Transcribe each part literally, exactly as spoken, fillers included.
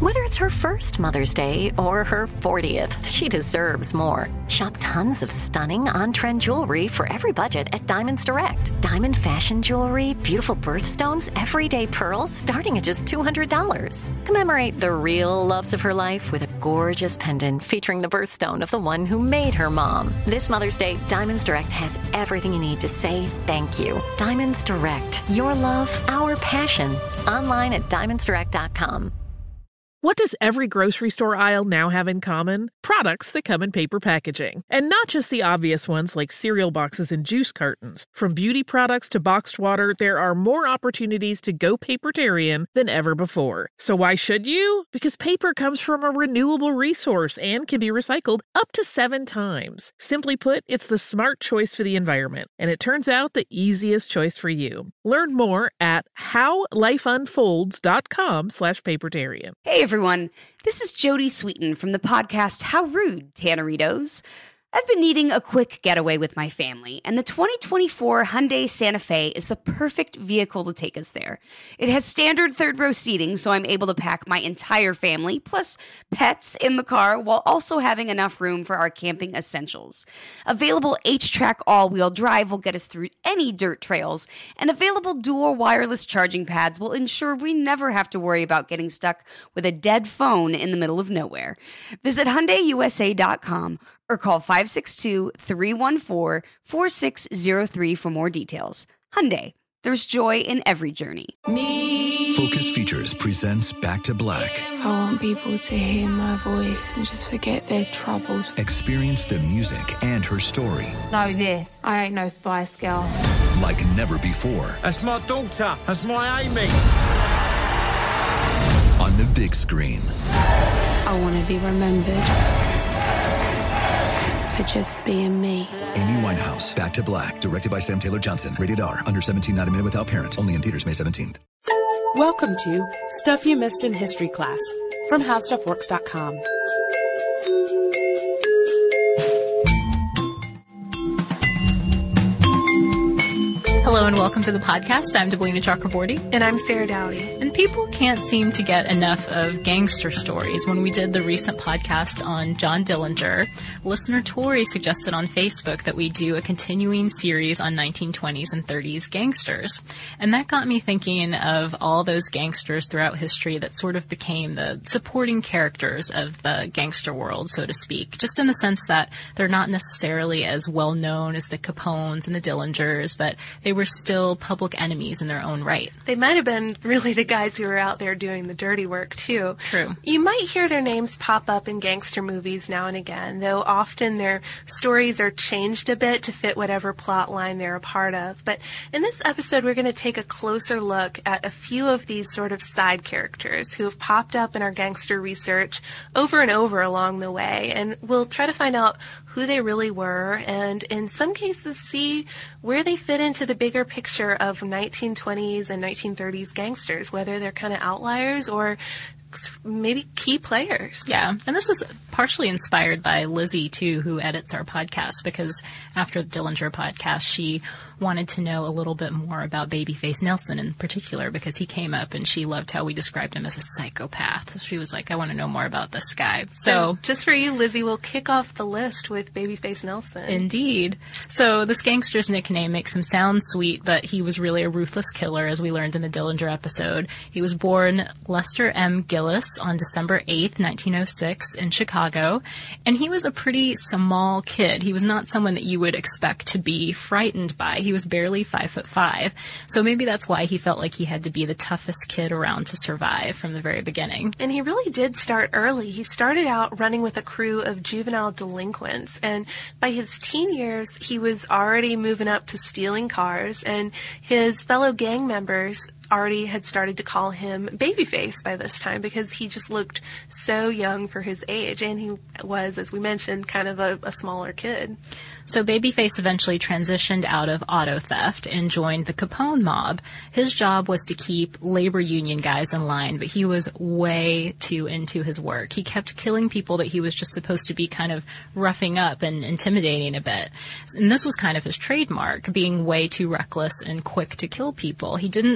Whether it's her first Mother's Day or her fortieth, she deserves more. Shop tons of stunning on-trend jewelry for every budget at Diamonds Direct. Diamond fashion jewelry, beautiful birthstones, everyday pearls starting at just two hundred dollars. Commemorate the real loves of her life with a gorgeous pendant featuring the birthstone of the one who made her mom. This Mother's Day, Diamonds Direct has everything you need to say thank you. Diamonds Direct. Your love, our passion. Online at diamonds direct dot com. What does every grocery store aisle now have in common? Products that come in paper packaging. And not just the obvious ones like cereal boxes and juice cartons. From beauty products to boxed water, there are more opportunities to go papertarian than ever before. So why should you? Because paper comes from a renewable resource and can be recycled up to seven times. Simply put, it's the smart choice for the environment. And it turns out the easiest choice for you. Learn more at howlifeunfolds.com slash papertarian. Hey everyone, this is Jodie Sweetin from the podcast How Rude, Tanneritos. I've been needing a quick getaway with my family, and the twenty twenty-four Hyundai Santa Fe is the perfect vehicle to take us there. It has standard third-row seating, so I'm able to pack my entire family, plus pets, in the car, while also having enough room for our camping essentials. Available H-Track all-wheel drive will get us through any dirt trails, and available dual wireless charging pads will ensure we never have to worry about getting stuck with a dead phone in the middle of nowhere. Visit Hyundai U S A dot com or call five six two, three one four, four six zero three for more details. Hyundai, there's joy in every journey. Me. Focus Features presents Back to Black. I want people to hear my voice and just forget their troubles. Experience the music and her story. Know this, I ain't no Spice Girl. Like never before. That's my daughter. That's my Amy. On the big screen. I want to be remembered for just being me. Amy Winehouse, Back to Black, directed by Sam Taylor Johnson. Rated R, under seventeen, not a minute without parent. Only in theaters May seventeenth. Welcome to Stuff You Missed in History Class from how stuff works dot com. Hello and welcome to the podcast. I'm Deblina Chakraborty. And I'm Sarah Dowdy. And people can't seem to get enough of gangster stories. When we did the recent podcast on John Dillinger, listener Tori suggested on Facebook that we do a continuing series on nineteen twenties and thirties gangsters. And that got me thinking of all those gangsters throughout history that sort of became the supporting characters of the gangster world, so to speak, just in the sense that they're not necessarily as well known as the Capones and the Dillingers, but they were still public enemies in their own right. They might have been really the guys who were out there doing the dirty work, too. True. You might hear their names pop up in gangster movies now and again, though often their stories are changed a bit to fit whatever plot line they're a part of. But in this episode, we're going to take a closer look at a few of these sort of side characters who have popped up in our gangster research over and over along the way, and we'll try to find out who they really were, and in some cases see where they fit into the bigger picture of nineteen twenties and nineteen thirties gangsters, whether they're kind of outliers or maybe key players. Yeah, and this is partially inspired by Lizzie, too, who edits our podcast, because after the Dillinger podcast, she wanted to know a little bit more about Babyface Nelson in particular, because he came up and she loved how we described him as a psychopath. She was like, I want to know more about this guy. So, so just for you, Lizzie, we'll kick off the list with Babyface Nelson. Indeed. So this gangster's nickname makes him sound sweet, but he was really a ruthless killer, as we learned in the Dillinger episode. He was born Lester M. Gillis on December eighth, nineteen oh six in Chicago, and he was a pretty small kid. He was not someone that you would expect to be frightened by. He was barely five foot five, so maybe that's why he felt like he had to be the toughest kid around to survive from the very beginning. And he really did start early. He started out running with a crew of juvenile delinquents, and by his teen years, he was already moving up to stealing cars, and his fellow gang members already had started to call him Babyface by this time because he just looked so young for his age, and he was, as we mentioned, kind of a, a smaller kid. So Babyface eventually transitioned out of auto theft and joined the Capone mob. His job was to keep labor union guys in line, but he was way too into his work. He kept killing people that he was just supposed to be kind of roughing up and intimidating a bit. And this was kind of his trademark, being way too reckless and quick to kill people. He didn't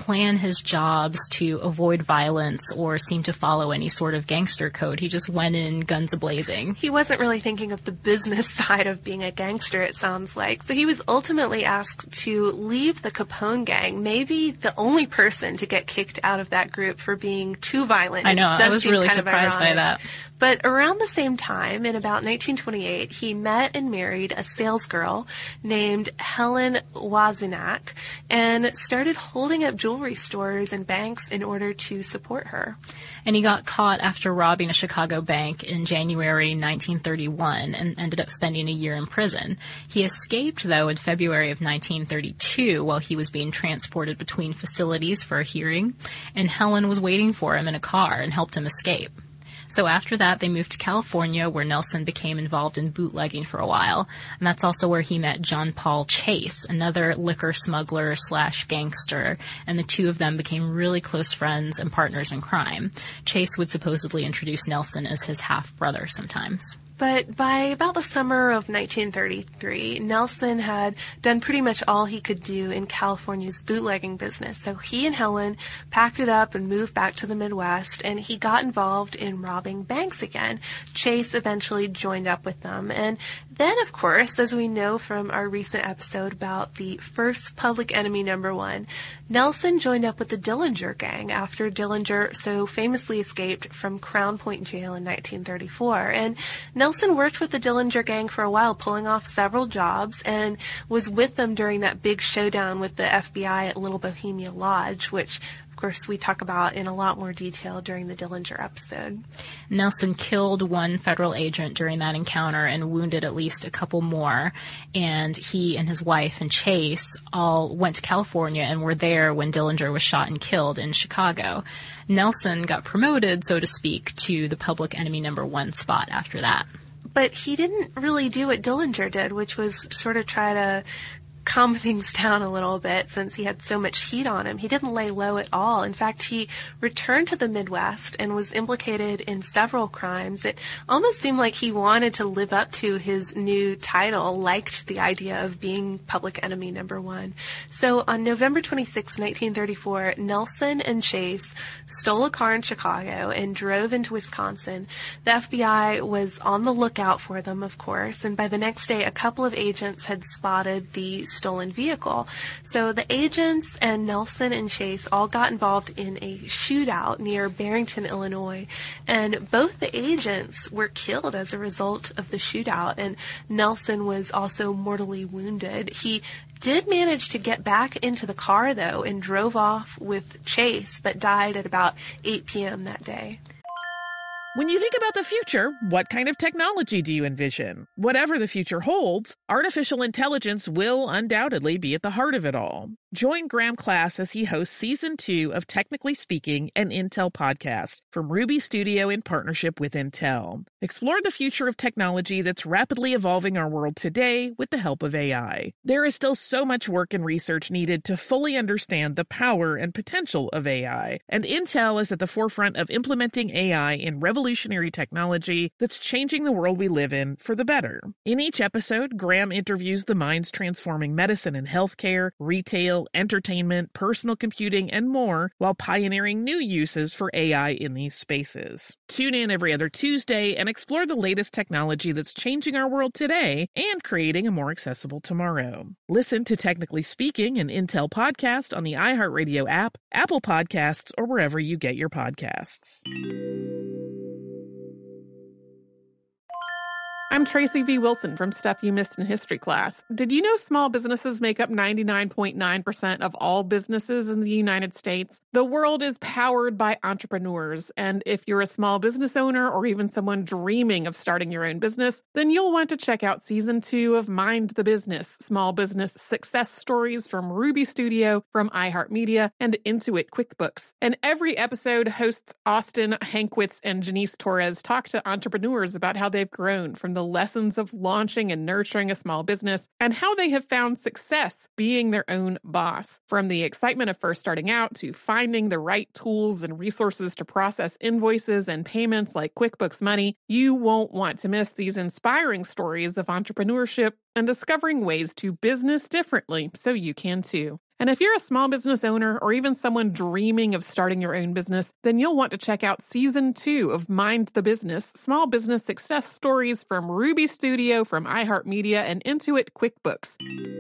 plan his jobs to avoid violence or seem to follow any sort of gangster code. He just went in guns a-blazing. He wasn't really thinking of the business side of being a gangster, it sounds like. So he was ultimately asked to leave the Capone gang, maybe the only person to get kicked out of that group for being too violent. I know, I was really surprised by that. But around the same time, in about nineteen twenty-eight, he met and married a salesgirl named Helen Wazinak and started holding up jewelry stores and banks in order to support her. And he got caught after robbing a Chicago bank in January nineteen thirty-one and ended up spending a year in prison. He escaped, though, in February of nineteen thirty-two while he was being transported between facilities for a hearing, and Helen was waiting for him in a car and helped him escape. So after that, they moved to California, where Nelson became involved in bootlegging for a while. And that's also where he met John Paul Chase, another liquor smuggler slash gangster. And the two of them became really close friends and partners in crime. Chase would supposedly introduce Nelson as his half-brother sometimes. But by about the summer of nineteen thirty-three, Nelson had done pretty much all he could do in California's bootlegging business. So he and Helen packed it up and moved back to the Midwest, and he got involved in robbing banks again. Chase eventually joined up with them. And then, of course, as we know from our recent episode about the first Public Enemy number one, Nelson joined up with the Dillinger Gang after Dillinger so famously escaped from Crown Point Jail in nineteen thirty-four. And Nelson Nelson worked with the Dillinger Gang for a while, pulling off several jobs, and was with them during that big showdown with the F B I at Little Bohemia Lodge, which, of course, we talk about in a lot more detail during the Dillinger episode. Nelson killed one federal agent during that encounter and wounded at least a couple more, and he and his wife and Chase all went to California and were there when Dillinger was shot and killed in Chicago. Nelson got promoted, so to speak, to the Public Enemy number one spot after that. But he didn't really do what Dillinger did, which was sort of try to calm things down a little bit since he had so much heat on him. He didn't lay low at all. In fact, he returned to the Midwest and was implicated in several crimes. It almost seemed like he wanted to live up to his new title, liked the idea of being Public Enemy number one. So on November twenty-sixth, nineteen thirty-four, Nelson and Chase stole a car in Chicago and drove into Wisconsin. The F B I was on the lookout for them, of course, and by the next day, a couple of agents had spotted the stolen vehicle. So the agents and Nelson and Chase all got involved in a shootout near Barrington, Illinois, and both the agents were killed as a result of the shootout, and Nelson was also mortally wounded. He did manage to get back into the car, though, and drove off with Chase, but died at about eight p.m. that day. When you think about the future, what kind of technology do you envision? Whatever the future holds, artificial intelligence will undoubtedly be at the heart of it all. Join Graham Class as he hosts Season two of Technically Speaking, an Intel podcast from Ruby Studio in partnership with Intel. Explore the future of technology that's rapidly evolving our world today with the help of A I. There is still so much work and research needed to fully understand the power and potential of A I, and Intel is at the forefront of implementing A I in revolutionary Revolutionary technology that's changing the world we live in for the better. In each episode, Graham interviews the minds transforming medicine and healthcare, retail, entertainment, personal computing, and more, while pioneering new uses for A I in these spaces. Tune in every other Tuesday and explore the latest technology that's changing our world today and creating a more accessible tomorrow. Listen to Technically Speaking, an Intel podcast on the iHeartRadio app, Apple Podcasts, or wherever you get your podcasts. I'm Tracy V. Wilson from Stuff You Missed in History Class. Did you know small businesses make up ninety-nine point nine percent of all businesses in the United States? The world is powered by entrepreneurs, and if you're a small business owner or even someone dreaming of starting your own business, then you'll want to check out Season two of Mind the Business, Small Business Success Stories from Ruby Studio, from iHeartMedia, and Intuit QuickBooks. And every episode, hosts Austin Hankwitz and Janice Torres talk to entrepreneurs about how they've grown from the The lessons of launching and nurturing a small business, and how they have found success being their own boss. From the excitement of first starting out to finding the right tools and resources to process invoices and payments like QuickBooks Money, you won't want to miss these inspiring stories of entrepreneurship and discovering ways to business differently so you can too. And if you're a small business owner or even someone dreaming of starting your own business, then you'll want to check out Season two of Mind the Business, Small Business Success Stories from Ruby Studio, from iHeartMedia, and Intuit QuickBooks.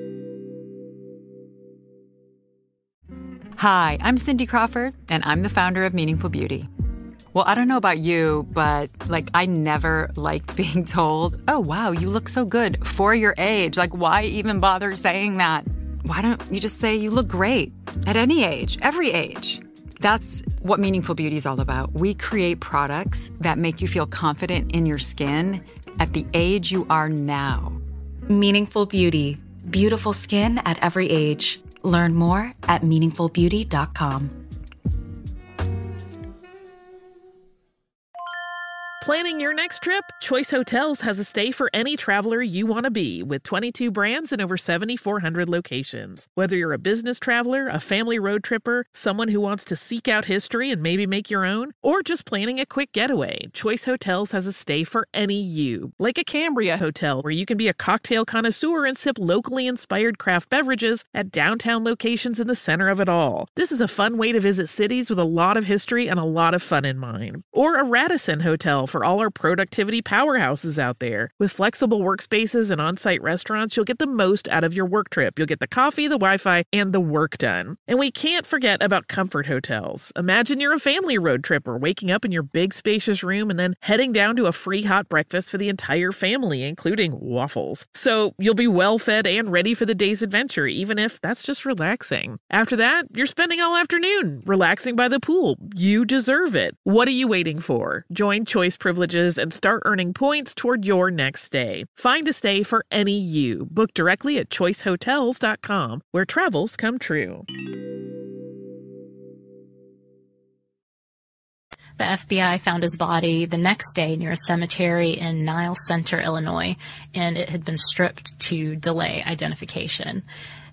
Hi, I'm Cindy Crawford, and I'm the founder of Meaningful Beauty. Well, I don't know about you, but, like, I never liked being told, oh, wow, you look so good for your age. Like, why even bother saying that? Why don't you just say you look great at any age, every age? That's what Meaningful Beauty is all about. We create products that make you feel confident in your skin at the age you are now. Meaningful Beauty. Beautiful skin at every age. Learn more at meaningful beauty dot com. Planning your next trip? Choice Hotels has a stay for any traveler you want to be, with twenty-two brands and over seven thousand four hundred locations. Whether you're a business traveler, a family road tripper, someone who wants to seek out history and maybe make your own, or just planning a quick getaway, Choice Hotels has a stay for any you. Like a Cambria Hotel, where you can be a cocktail connoisseur and sip locally inspired craft beverages at downtown locations in the center of it all. This is a fun way to visit cities with a lot of history and a lot of fun in mind. Or a Radisson Hotel for all our productivity powerhouses out there. With flexible workspaces and on-site restaurants, you'll get the most out of your work trip. You'll get the coffee, the Wi-Fi, and the work done. And we can't forget about Comfort Hotels. Imagine you're a family road tripper, waking up in your big spacious room and then heading down to a free hot breakfast for the entire family, including waffles. So you'll be well fed and ready for the day's adventure, even if that's just relaxing. After that, you're spending all afternoon relaxing by the pool. You deserve it. What are you waiting for? Join Choice Privileges and start earning points toward your next stay. Find a stay for any you. Book directly at choice hotels dot com, where travels come true. The F B I found his body the next day near a cemetery in Nile Center, Illinois, and it had been stripped to delay identification.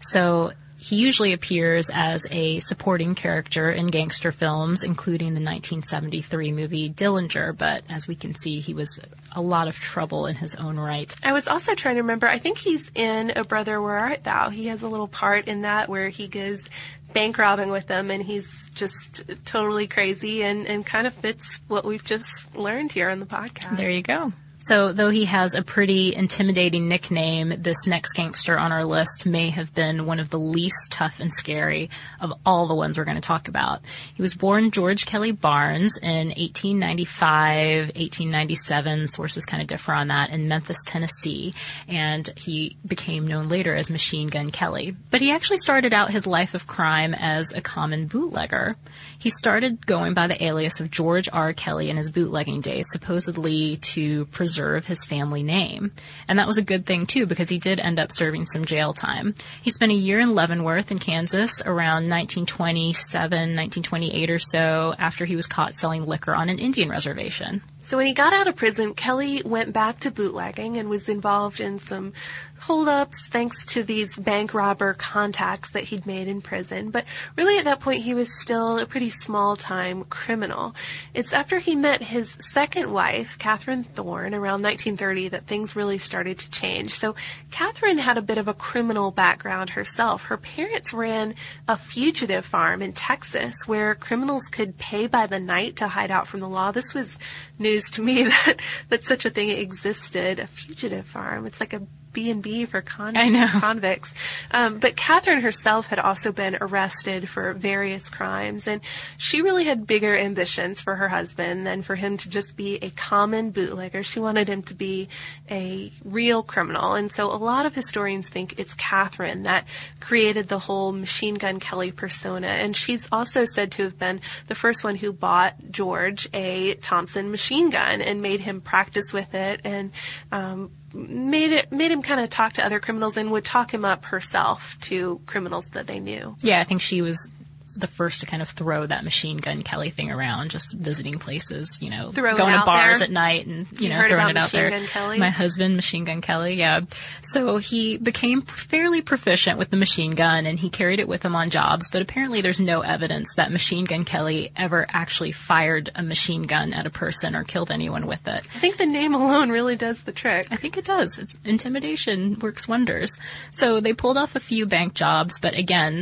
So he usually appears as a supporting character in gangster films, including the nineteen seventy-three movie Dillinger, but as we can see, he was a lot of trouble in his own right. I was also trying to remember, I think he's in O Brother, Where Art Thou? He has a little part in that where he goes bank robbing with them, and he's just totally crazy and, and kind of fits what we've just learned here on the podcast. There you go. So though he has a pretty intimidating nickname, this next gangster on our list may have been one of the least tough and scary of all the ones we're going to talk about. He was born George Kelly Barnes in eighteen ninety-five, eighteen ninety-seven, sources kind of differ on that, in Memphis, Tennessee, and he became known later as Machine Gun Kelly. But he actually started out his life of crime as a common bootlegger. He started going by the alias of George R. Kelly in his bootlegging days, supposedly to preserve his family name. And that was a good thing, too, because he did end up serving some jail time. He spent a year in Leavenworth in Kansas around nineteen twenty-seven, nineteen twenty-eight or so, after he was caught selling liquor on an Indian reservation. So when he got out of prison, Kelly went back to bootlegging and was involved in some holdups thanks to these bank robber contacts that he'd made in prison. But really at that point, he was still a pretty small-time criminal. It's after he met his second wife, Catherine Thorne, around nineteen thirty that things really started to change. So Catherine had a bit of a criminal background herself. Her parents ran a fugitive farm in Texas where criminals could pay by the night to hide out from the law. This was news to me that, that such a thing existed, a fugitive farm. It's like a B and B for con- I know. convicts. Um, but Catherine herself had also been arrested for various crimes, and she really had bigger ambitions for her husband than for him to just be a common bootlegger. She wanted him to be a real criminal, and so a lot of historians think it's Catherine that created the whole Machine Gun Kelly persona, and she's also said to have been the first one who bought George a Thompson machine gun and made him practice with it, and um, made it made him kind of talk to other criminals and would talk him up herself to criminals that they knew. Yeah, I think she was the first to kind of throw that Machine Gun Kelly thing around, just visiting places, you know, Throw going to bars there. at night and, you, you know, heard throwing about it out Machine there. Gun Kelly? My husband, Machine Gun Kelly, yeah. So he became fairly proficient with the machine gun and he carried it with him on jobs, but apparently there's no evidence that Machine Gun Kelly ever actually fired a machine gun at a person or killed anyone with it. I think the name alone really does the trick. I think it does. It's intimidation works wonders. So they pulled off a few bank jobs, but again,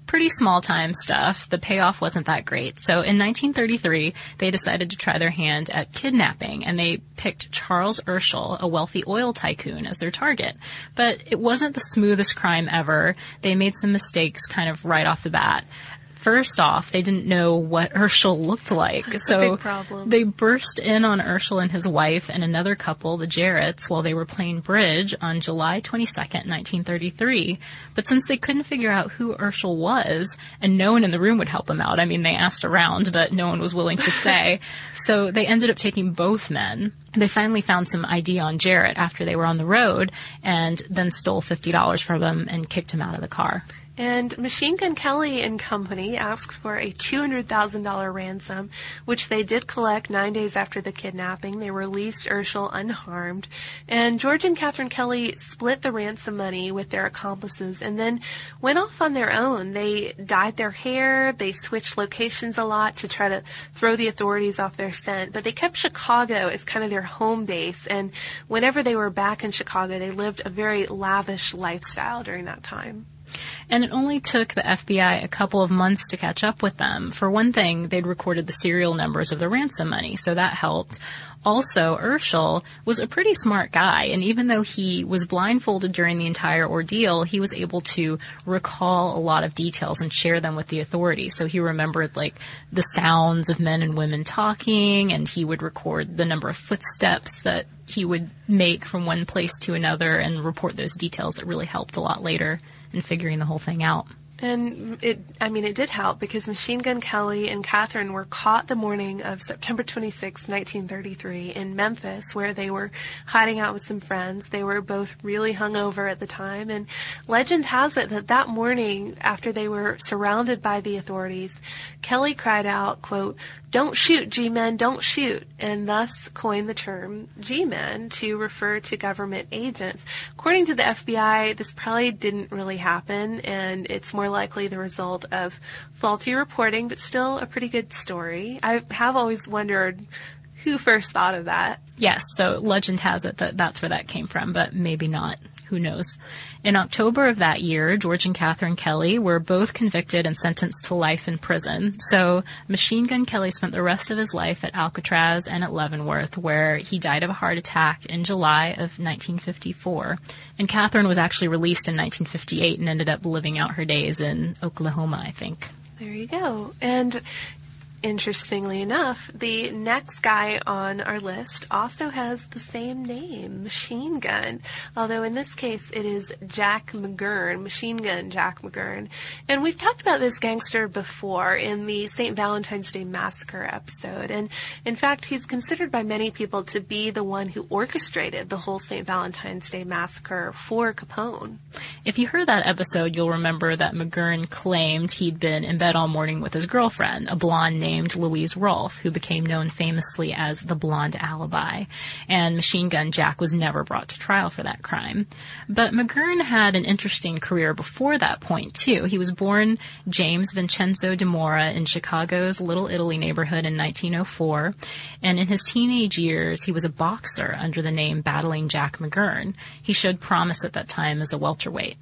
pretty small-time stuff. The payoff wasn't that great. So in nineteen thirty-three, they decided to try their hand at kidnapping, and they picked Charles Urschel, a wealthy oil tycoon, as their target. But it wasn't the smoothest crime ever. They made some mistakes kind of right off the bat. First off, they didn't know what Urschel looked like, That's so a big problem. They burst in on Urschel and his wife and another couple, the Jarretts, while they were playing bridge on July twenty-second, nineteen thirty-three. But since they couldn't figure out who Urschel was, and no one in the room would help them out, I mean, they asked around, but no one was willing to say, so they ended up taking both men. They finally found some I D on Jarrett after they were on the road, and then stole fifty dollars from him and kicked him out of the car. And Machine Gun Kelly and Company asked for a two hundred thousand dollars ransom, which they did collect nine days after the kidnapping. They released Urschel unharmed. And George and Catherine Kelly split the ransom money with their accomplices and then went off on their own. They dyed their hair. They switched locations a lot to try to throw the authorities off their scent. But they kept Chicago as kind of their home base. And whenever they were back in Chicago, they lived a very lavish lifestyle during that time. And it only took the F B I a couple of months to catch up with them. For one thing, they'd recorded the serial numbers of the ransom money, so that helped. Also, Urschel was a pretty smart guy, and even though he was blindfolded during the entire ordeal, he was able to recall a lot of details and share them with the authorities. So he remembered, like, the sounds of men and women talking, and he would record the number of footsteps that he would make from one place to another and report those details that really helped a lot later in figuring the whole thing out. And it, I mean, it did help because Machine Gun Kelly and Catherine were caught the morning of September twenty-sixth, nineteen thirty-three in Memphis, where they were hiding out with some friends. They were both really hungover at the time. And legend has it that that morning, after they were surrounded by the authorities, Kelly cried out, quote, "Don't shoot, G-men, don't shoot," and thus coined the term G-men to refer to government agents. According to the F B I, this probably didn't really happen, and it's more likely the result of faulty reporting, but still a pretty good story. I have always wondered who first thought of that. Yes, so legend has it that that's where that came from, but maybe not. Who knows? In October of that year, George and Catherine Kelly were both convicted and sentenced to life in prison. So Machine Gun Kelly spent the rest of his life at Alcatraz and at Leavenworth, where he died of a heart attack in July of nineteen fifty-four. And Catherine was actually released in nineteen fifty-eight and ended up living out her days in Oklahoma, I think. There you go. And interestingly enough, the next guy on our list also has the same name, Machine Gun, although in this case it is Jack McGurn, Machine Gun Jack McGurn. And we've talked about this gangster before in the Saint Valentine's Day Massacre episode, and in fact he's considered by many people to be the one who orchestrated the whole Saint Valentine's Day Massacre for Capone. If you heard that episode, you'll remember that McGurn claimed he'd been in bed all morning with his girlfriend, a blonde named Louise Rolfe, who became known famously as the Blonde Alibi. And Machine Gun Jack was never brought to trial for that crime. But McGurn had an interesting career before that point, too. He was born James Vincenzo de Mora in Chicago's Little Italy neighborhood in nineteen oh four. And in his teenage years, he was a boxer under the name Battling Jack McGurn. He showed promise at that time as a welterweight.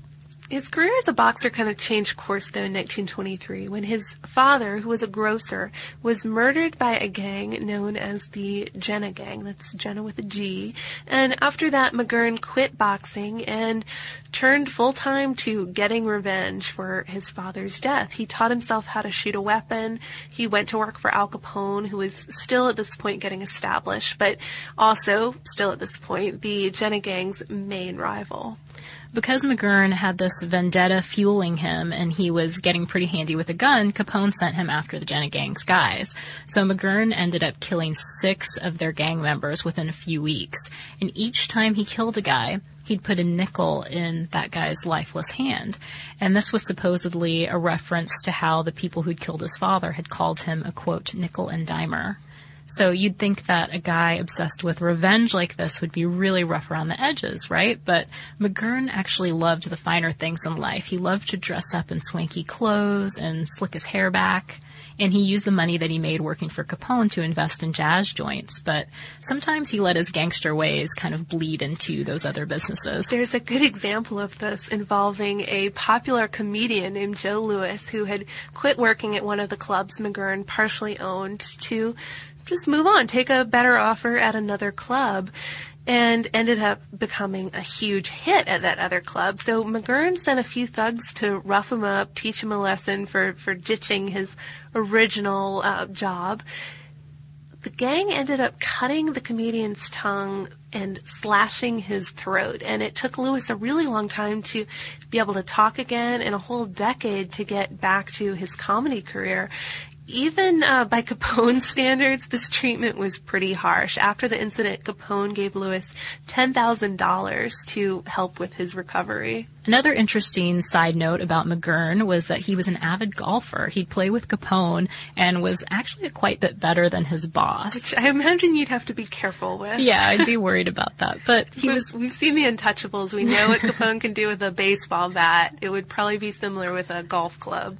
His career as a boxer kind of changed course, though, in nineteen twenty-three, when his father, who was a grocer, was murdered by a gang known as the Jenna Gang. That's Jenna with a G. And after that, McGurn quit boxing and turned full-time to getting revenge for his father's death. He taught himself how to shoot a weapon. He went to work for Al Capone, who was still at this point getting established, but also, still at this point, the Jenna Gang's main rival. Because McGurn had this vendetta fueling him and he was getting pretty handy with a gun, Capone sent him after the Jenna Gang's guys. So McGurn ended up killing six of their gang members within a few weeks. And each time he killed a guy, he'd put a nickel in that guy's lifeless hand. And this was supposedly a reference to how the people who'd killed his father had called him a, quote, nickel and dimer. So you'd think that a guy obsessed with revenge like this would be really rough around the edges, right? But McGurn actually loved the finer things in life. He loved to dress up in swanky clothes and slick his hair back. and he used the money that he made working for Capone to invest in jazz joints, but sometimes he let his gangster ways kind of bleed into those other businesses. There's a good example of this involving a popular comedian named Joe Louis who had quit working at one of the clubs McGurn partially owned to just move on, take a better offer at another club, and ended up becoming a huge hit at that other club. So McGurn sent a few thugs to rough him up, teach him a lesson for, for ditching his original uh, job. The gang ended up cutting the comedian's tongue and slashing his throat. And it took Louis a really long time to be able to talk again, and a whole decade to get back to his comedy career. Even uh, by Capone standards, this treatment was pretty harsh. After the incident, Capone gave Louis ten thousand dollars to help with his recovery. Another interesting side note about McGurn was that he was an avid golfer. He'd play with Capone and was actually quite a bit better than his boss. Which I imagine you'd have to be careful with. Yeah, I'd be worried about that. But he we've, was. We've seen The Untouchables. We know what Capone can do with a baseball bat. It would probably be similar with a golf club.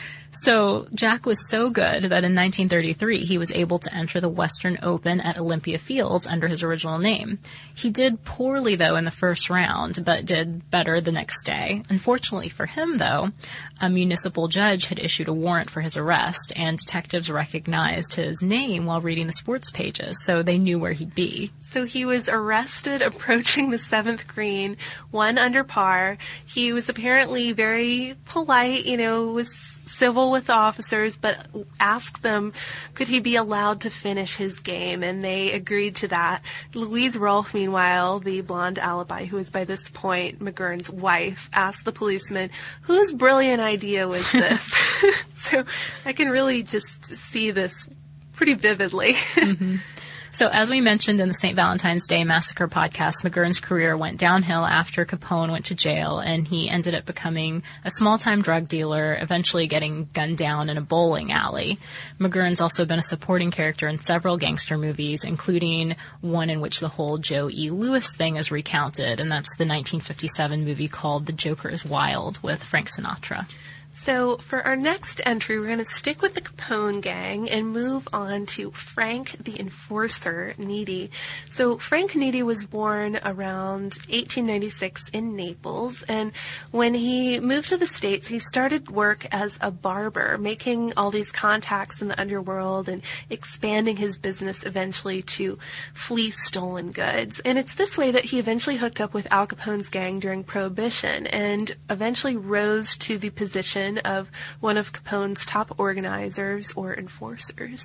So Jack was so good that in nineteen thirty-three he was able to enter the Western Open at Olympia Fields under his original name. He did poorly, though, in the first round, but did better the next day. Unfortunately for him, though, a municipal judge had issued a warrant for his arrest, and detectives recognized his name while reading the sports pages, so they knew where he'd be. So he was arrested approaching the seventh green, one under par. He was apparently very polite, you know, was civil with the officers, but asked them could he be allowed to finish his game, and they agreed to that. Louise Rolfe, meanwhile, the blonde alibi, who is by this point McGurn's wife, asked the policeman, whose brilliant idea was this? So I can really just see this pretty vividly. Mm-hmm. So as we mentioned in the Saint Valentine's Day Massacre podcast, McGurn's career went downhill after Capone went to jail, and he ended up becoming a small-time drug dealer, eventually getting gunned down in a bowling alley. McGurn's also been a supporting character in several gangster movies, including one in which the whole Joe E. Louis thing is recounted, and that's the nineteen fifty-seven movie called The Joker is Wild with Frank Sinatra. So for our next entry, we're going to stick with the Capone gang and move on to Frank the Enforcer Needy. So Frank Needy was born around eighteen ninety-six in Naples, and when he moved to the States, he started work as a barber, making all these contacts in the underworld and expanding his business eventually to fleece stolen goods. And it's this way that he eventually hooked up with Al Capone's gang during Prohibition and eventually rose to the position of one of Capone's top organizers or enforcers.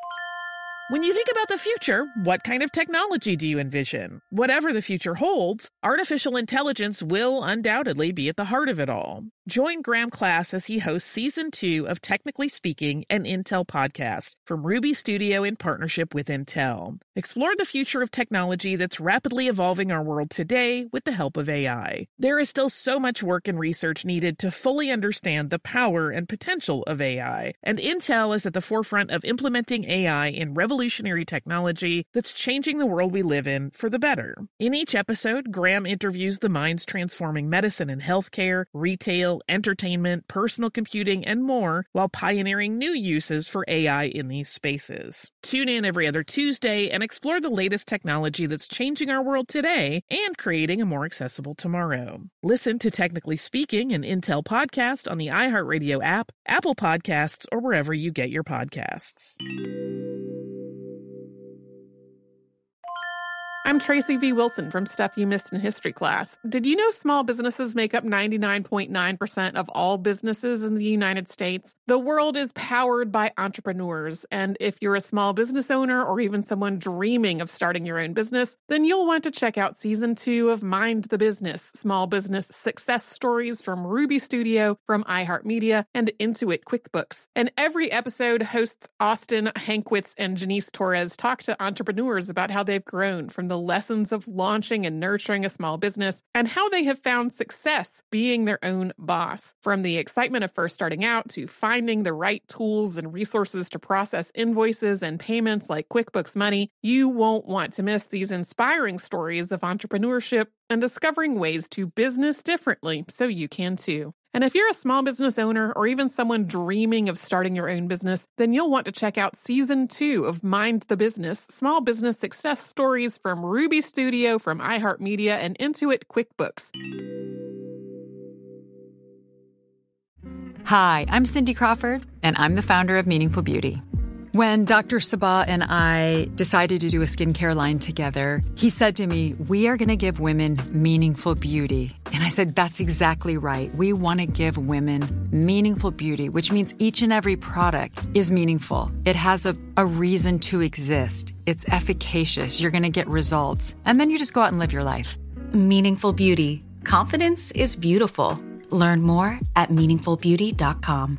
When you think about the future, what kind of technology do you envision? Whatever the future holds, artificial intelligence will undoubtedly be at the heart of it all. Join Graham Class as he hosts Season two of Technically Speaking, an Intel podcast from Ruby Studio in partnership with Intel. Explore the future of technology that's rapidly evolving our world today with the help of A I. There is still so much work and research needed to fully understand the power and potential of A I, and Intel is at the forefront of implementing A I in revolutionary technology that's changing the world we live in for the better. In each episode, Graham interviews the minds transforming medicine and healthcare, retail, entertainment, personal computing, and more, while pioneering new uses for A I in these spaces. Tune in every other Tuesday and explore the latest technology that's changing our world today and creating a more accessible tomorrow. Listen to Technically Speaking, an Intel podcast on the iHeartRadio app, Apple Podcasts, or wherever you get your podcasts. I'm Tracy V. Wilson from Stuff You Missed in History Class. Did you know small businesses make up ninety-nine point nine percent of all businesses in the United States? The world is powered by entrepreneurs, and if you're a small business owner or even someone dreaming of starting your own business, then you'll want to check out Season two of Mind the Business, Small Business Success Stories from Ruby Studio, from iHeartMedia, and Intuit QuickBooks. And every episode, hosts Austin Hankwitz and Janice Torres talk to entrepreneurs about how they've grown from the lessons of launching and nurturing a small business and how they have found success being their own boss. From the excitement of first starting out to finding the right tools and resources to process invoices and payments like QuickBooks Money, you won't want to miss these inspiring stories of entrepreneurship and discovering ways to business differently so you can too. And if you're a small business owner or even someone dreaming of starting your own business, then you'll want to check out season two of Mind the Business, small business success stories from Ruby Studio, from iHeartMedia, and Intuit QuickBooks. Hi, I'm Cindy Crawford, and I'm the founder of Meaningful Beauty. When Doctor Sabah and I decided to do a skincare line together, he said to me, we are going to give women meaningful beauty. And I said, that's exactly right. We want to give women meaningful beauty, which means each and every product is meaningful. It has a, a reason to exist. It's efficacious. You're going to get results. And then you just go out and live your life. Meaningful Beauty. Confidence is beautiful. Learn more at meaningful beauty dot com.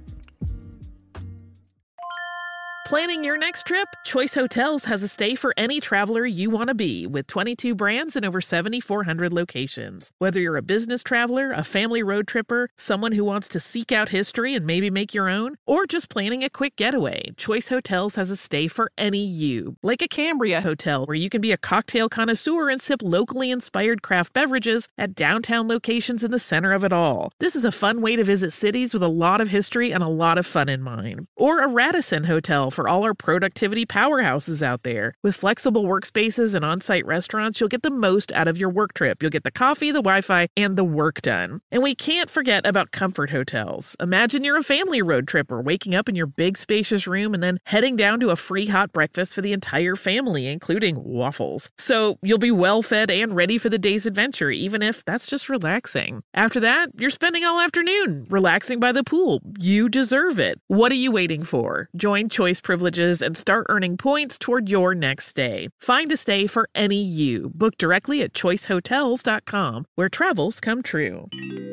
Planning your next trip? Choice Hotels has a stay for any traveler you want to be, with twenty-two brands and over seven thousand four hundred locations. Whether you're a business traveler, a family road tripper, someone who wants to seek out history and maybe make your own, or just planning a quick getaway, Choice Hotels has a stay for any you. Like a Cambria Hotel, where you can be a cocktail connoisseur and sip locally inspired craft beverages at downtown locations in the center of it all. This is a fun way to visit cities with a lot of history and a lot of fun in mind. Or a Radisson Hotel for all our productivity powerhouses out there. With flexible workspaces and on-site restaurants, you'll get the most out of your work trip. You'll get the coffee, the Wi-Fi, and the work done. And we can't forget about Comfort Hotels. Imagine you're a family road tripper, waking up in your big spacious room and then heading down to a free hot breakfast for the entire family, including waffles. So you'll be well fed and ready for the day's adventure, even if that's just relaxing. After that, you're spending all afternoon relaxing by the pool. You deserve it. What are you waiting for? Join Choice Privileges and start earning points toward your next stay. Find a stay for any you. Book directly at choice hotels dot com, where travels come true.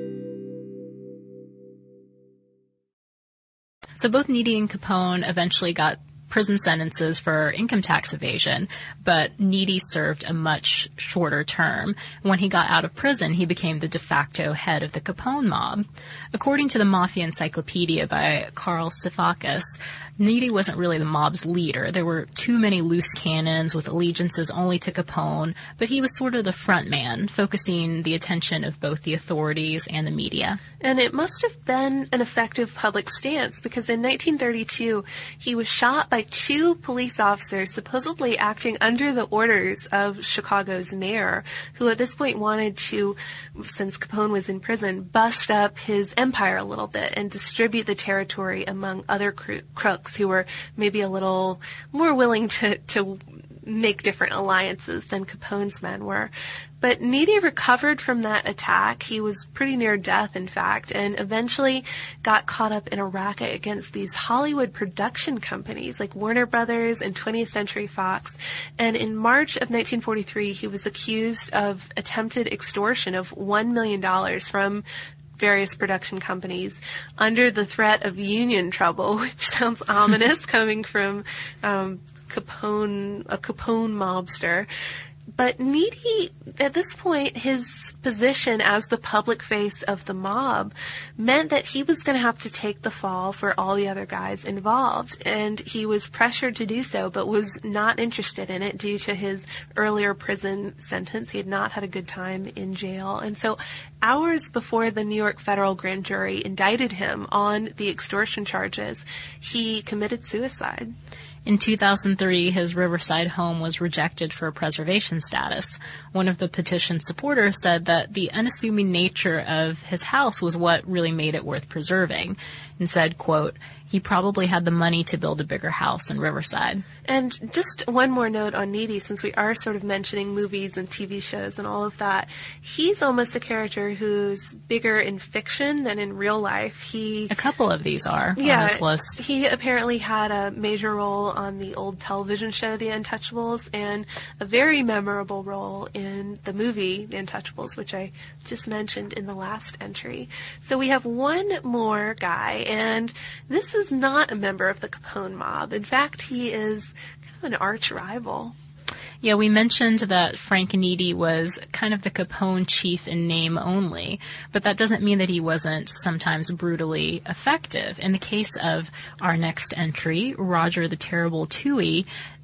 So both Needy and Capone eventually got prison sentences for income tax evasion, but Needy served a much shorter term. When he got out of prison, he became the de facto head of the Capone mob. According to the Mafia Encyclopedia by Carl Sifakis, Needy wasn't really the mob's leader. There were too many loose cannons with allegiances only to Capone, but he was sort of the front man, focusing the attention of both the authorities and the media. And it must have been an effective public stance, because in nineteen thirty-two, he was shot by two police officers supposedly acting under the orders of Chicago's mayor, who at this point wanted to, since Capone was in prison, bust up his empire a little bit and distribute the territory among other cro- crooks who were maybe a little more willing to, to make different alliances than Capone's men were. But Needy recovered from that attack. He was pretty near death, in fact, and eventually got caught up in a racket against these Hollywood production companies like Warner Brothers and twentieth Century Fox. And in March of nineteen forty-three, he was accused of attempted extortion of one million dollars from various production companies under the threat of union trouble, which sounds ominous coming from um, Capone, a Capone mobster. But Needy, at this point, his position as the public face of the mob meant that he was going to have to take the fall for all the other guys involved. And he was pressured to do so, but was not interested in it due to his earlier prison sentence. He had not had a good time in jail. And so hours before the New York federal grand jury indicted him on the extortion charges, he committed suicide. In two thousand three, his Riverside home was rejected for preservation status. One of the petition supporters said that the unassuming nature of his house was what really made it worth preserving, and said, quote, he probably had the money to build a bigger house in Riverside. And just one more note on Needy, since we are sort of mentioning movies and T V shows and all of that. He's almost a character who's bigger in fiction than in real life. He A couple of these are yeah, on this list. He apparently had a major role on the old television show The Untouchables, and a very memorable role in the movie The Untouchables, which I just mentioned in the last entry. So we have one more guy, and this is not a member of the Capone mob. In fact, he is kind of an arch rival. Yeah, we mentioned that Frank Needy was kind of the Capone chief in name only, but that doesn't mean that he wasn't sometimes brutally effective. In the case of our next entry, Roger the Terrible Toohey,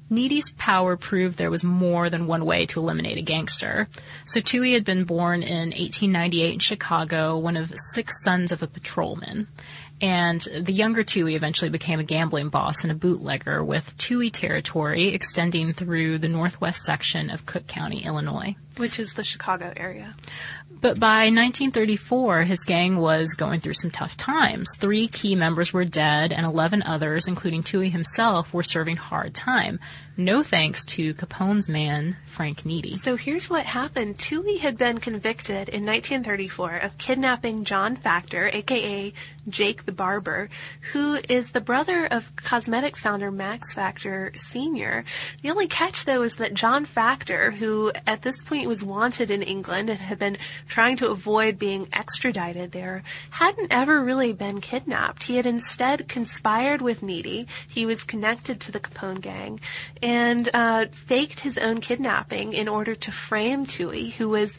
Needy's power proved there was more than one way to eliminate a gangster. So Toohey had been born in eighteen ninety-eight in Chicago, one of six sons of a patrolman. And the younger Toohey eventually became a gambling boss and a bootlegger, with Toohey territory extending through the northwest section of Cook County, Illinois. Which is the Chicago area. But by nineteen thirty-four, his gang was going through some tough times. Three key members were dead, and eleven others, including Toohey himself, were serving hard time. No thanks to Capone's man, Frank Needy. So here's what happened. Toohey had been convicted in nineteen thirty-four of kidnapping John Factor, a k a. Jake the Barber, who is the brother of cosmetics founder Max Factor Senior The only catch, though, is that John Factor, who at this point was wanted in England and had been trying to avoid being extradited there, hadn't ever really been kidnapped. He had instead conspired with Needy. He was connected to the Capone gang and uh, faked his own kidnapping in order to frame Toohey, who was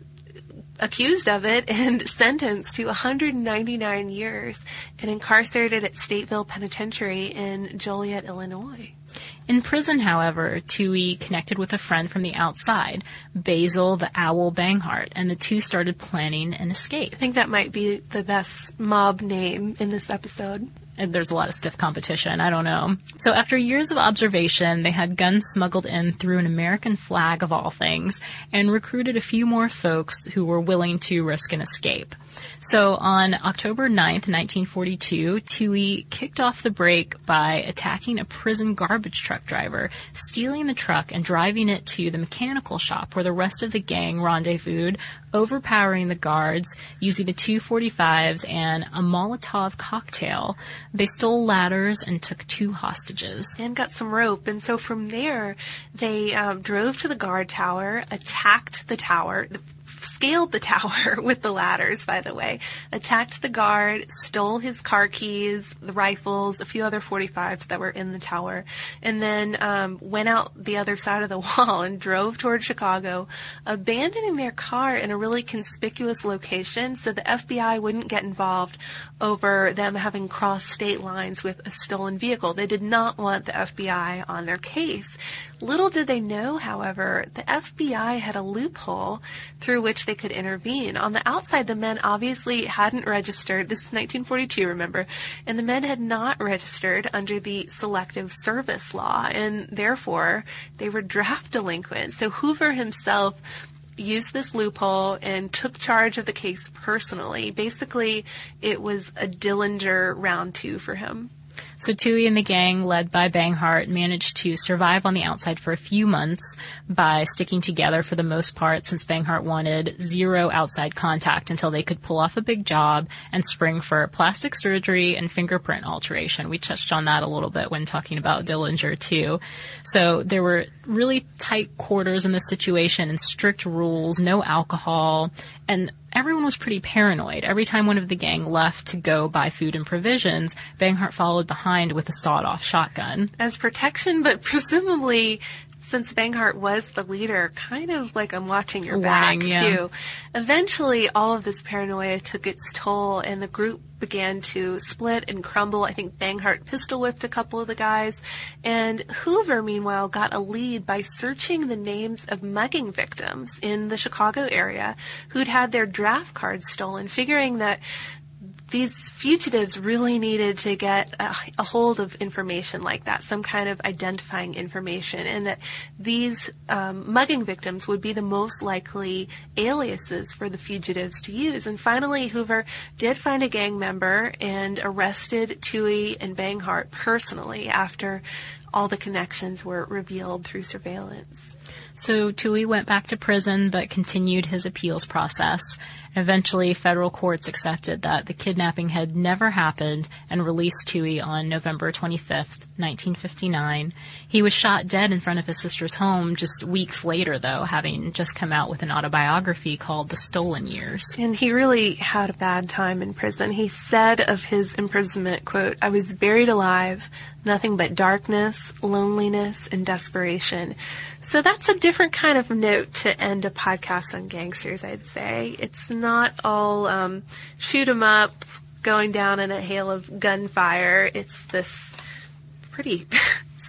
accused of it and sentenced to one hundred ninety-nine years and incarcerated at Stateville Penitentiary in Joliet, Illinois. In prison, however, Toohey connected with a friend from the outside, Basil the Owl Banghart, and the two started planning an escape. I think that might be the best mob name in this episode. And there's a lot of stiff competition. I don't know. So after years of observation, they had guns smuggled in through an American flag of all things and recruited a few more folks who were willing to risk an escape. So on October ninth, nineteen forty-two, Toohey kicked off the break by attacking a prison garbage truck driver, stealing the truck and driving it to the mechanical shop where the rest of the gang rendezvoused, overpowering the guards, using the two forty-fives and a Molotov cocktail. They stole ladders and took two hostages. And got some rope. And so from there, they um, drove to the guard tower, attacked the tower, scaled the tower with the ladders, by the way, attacked the guard, stole his car keys, the rifles, a few other forty-fives that were in the tower, and then um, went out the other side of the wall and drove toward Chicago, abandoning their car in a really conspicuous location so the F B I wouldn't get involved over them having crossed state lines with a stolen vehicle. They did not want the F B I on their case. Little did they know, however, the F B I had a loophole through which they could intervene. On the outside, the men obviously hadn't registered. This is nineteen forty-two, remember, and the men had not registered under the Selective Service Law, and therefore they were draft delinquents. So Hoover himself used this loophole and took charge of the case personally. Basically, it was a Dillinger round two for him. So Toohey and the gang, led by Banghart, managed to survive on the outside for a few months by sticking together for the most part, since Banghart wanted zero outside contact until they could pull off a big job and spring for plastic surgery and fingerprint alteration. We touched on that a little bit when talking about Dillinger, too. So there were really tight quarters in this situation and strict rules, no alcohol, and everyone was pretty paranoid. Every time one of the gang left to go buy food and provisions, Banghart followed behind with a sawed-off shotgun. As protection, but presumably, since Banghart was the leader, kind of like I'm watching your back, Warning, yeah. too. Eventually, all of this paranoia took its toll, and the group began to split and crumble. I think Banghart pistol whipped a couple of the guys. And Hoover, meanwhile, got a lead by searching the names of mugging victims in the Chicago area who'd had their draft cards stolen, figuring that these fugitives really needed to get a, a hold of information like that, some kind of identifying information, and that these um, mugging victims would be the most likely aliases for the fugitives to use. And finally, Hoover did find a gang member and arrested Toohey and Banghart personally after all the connections were revealed through surveillance. So Toohey went back to prison but continued his appeals process. Eventually, federal courts accepted that the kidnapping had never happened and released Toohey on November twenty-fifth, nineteen fifty-nine. He was shot dead in front of his sister's home just weeks later, though, having just come out with an autobiography called The Stolen Years. And he really had a bad time in prison. He said of his imprisonment, quote, "I was buried alive, nothing but darkness, loneliness, and desperation." So that's a different kind of note to end a podcast on gangsters, I'd say. It's not all um, shoot 'em up, going down in a hail of gunfire. It's this pretty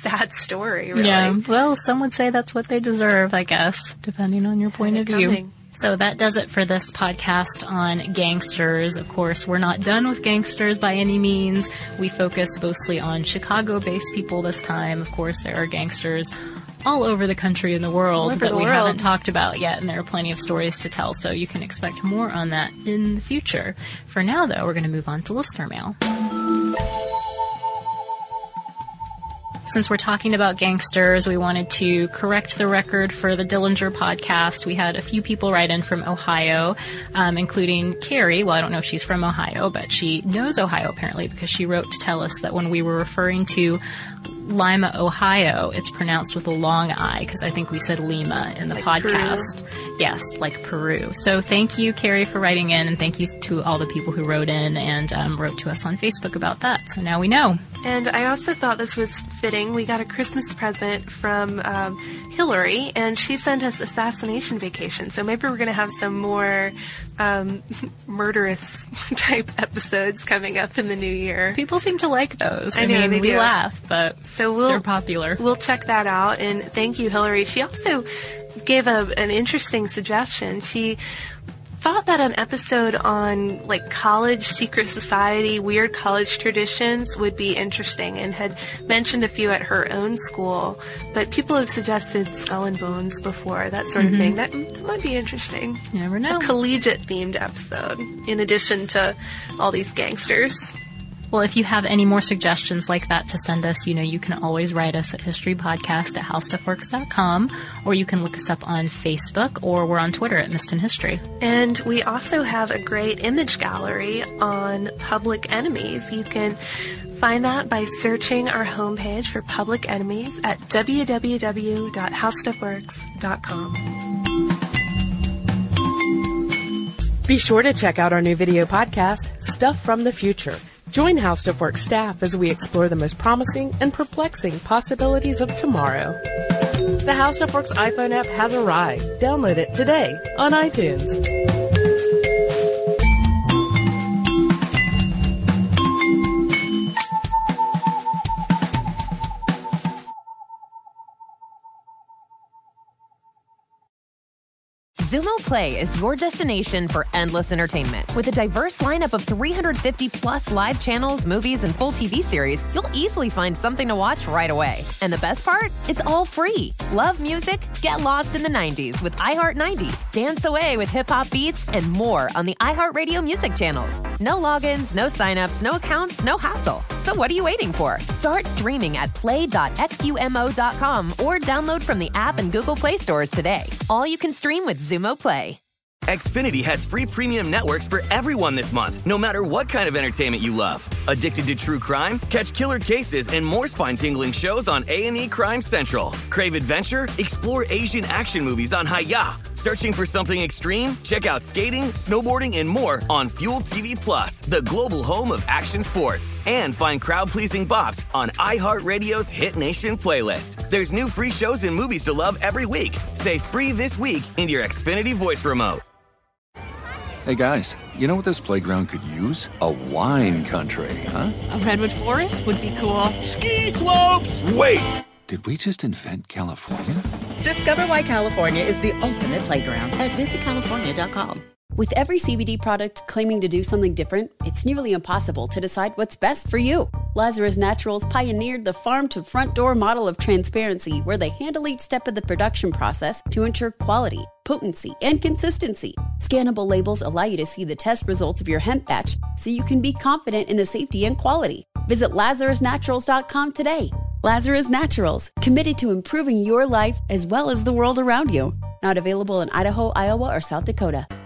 sad story, really. Yeah, well, some would say that's what they deserve, I guess, depending on your point of view. Coming. So that does it for this podcast on gangsters. Of course, we're not done with gangsters by any means. We focus mostly on Chicago-based people this time. Of course, there are gangsters all over the country and the world that the we world. haven't talked about yet, and there are plenty of stories to tell, so you can expect more on that in the future. For now, though, we're going to move on to listener mail. Since we're talking about gangsters, we wanted to correct the record for the Dillinger podcast. We had a few people write in from Ohio, um, including Carrie. Well, I don't know if she's from Ohio, but she knows Ohio apparently because she wrote to tell us that when we were referring to Lima, Ohio, it's pronounced with a long I because I think we said Lima in the like podcast. Peru. Yes, like Peru. So thank you, Carrie, for writing in, and thank you to all the people who wrote in and um, wrote to us on Facebook about that. So now we know. And I also thought this was fitting. We got a Christmas present from um, Hillary, and she sent us Assassination Vacation. So maybe we're going to have some more um, murderous type episodes coming up in the new year. People seem to like those. I, I know, mean, they we do. laugh, but so we'll, they're popular. We'll check that out. And thank you, Hillary. She also gave a, an interesting suggestion. She thought that an episode on like college secret society, weird college traditions would be interesting, and had mentioned a few at her own school. But people have suggested Skull and Bones before, that sort Mm-hmm. of thing. That, that might be interesting. You never know. A collegiate themed episode, in addition to all these gangsters. Well, if you have any more suggestions like that to send us, you know, you can always write us at historypodcast at how stuff works dot com, or you can look us up on Facebook, or we're on Twitter at Missed in History. And we also have a great image gallery on Public Enemies. You can find that by searching our homepage for Public Enemies at w w w dot how stuff works dot com. Be sure to check out our new video podcast, Stuff from the Future. Join How Stuff Works staff as we explore the most promising and perplexing possibilities of tomorrow. The How Stuff Works iPhone app has arrived. Download it today on iTunes. Zumo Play is your destination for endless entertainment. With a diverse lineup of three hundred fifty plus live channels, movies, and full T V series, you'll easily find something to watch right away. And the best part? It's all free. Love music? Get lost in the nineties with iHeart nineties. Dance away with hip-hop beats and more on the iHeartRadio music channels. No logins, no signups, no accounts, no hassle. So what are you waiting for? Start streaming at play dot xumo dot com or download from the app and Google Play stores today. All you can stream with Zumo Play. Xfinity has free premium networks for everyone this month, no matter what kind of entertainment you love. Addicted to true crime? Catch killer cases and more spine-tingling shows on A and E Crime Central. Crave adventure? Explore Asian action movies on Hi-Ya. Searching for something extreme? Check out skating, snowboarding, and more on Fuel T V Plus, the global home of action sports. And find crowd-pleasing bops on iHeartRadio's Hit Nation playlist. There's new free shows and movies to love every week. Say free this week in your Xfinity voice remote. Hey guys, you know what this playground could use? A wine country, huh? A redwood forest would be cool. Ski slopes! Wait! Did we just invent California? Discover why California is the ultimate playground at visit california dot com. With every C B D product claiming to do something different, it's nearly impossible to decide what's best for you. Lazarus Naturals pioneered the farm-to-front-door model of transparency, where they handle each step of the production process to ensure quality, potency, and consistency. Scannable labels allow you to see the test results of your hemp batch, so you can be confident in the safety and quality. Visit lazarus naturals dot com today. Lazarus Naturals, committed to improving your life as well as the world around you. Not available in Idaho, Iowa, or South Dakota.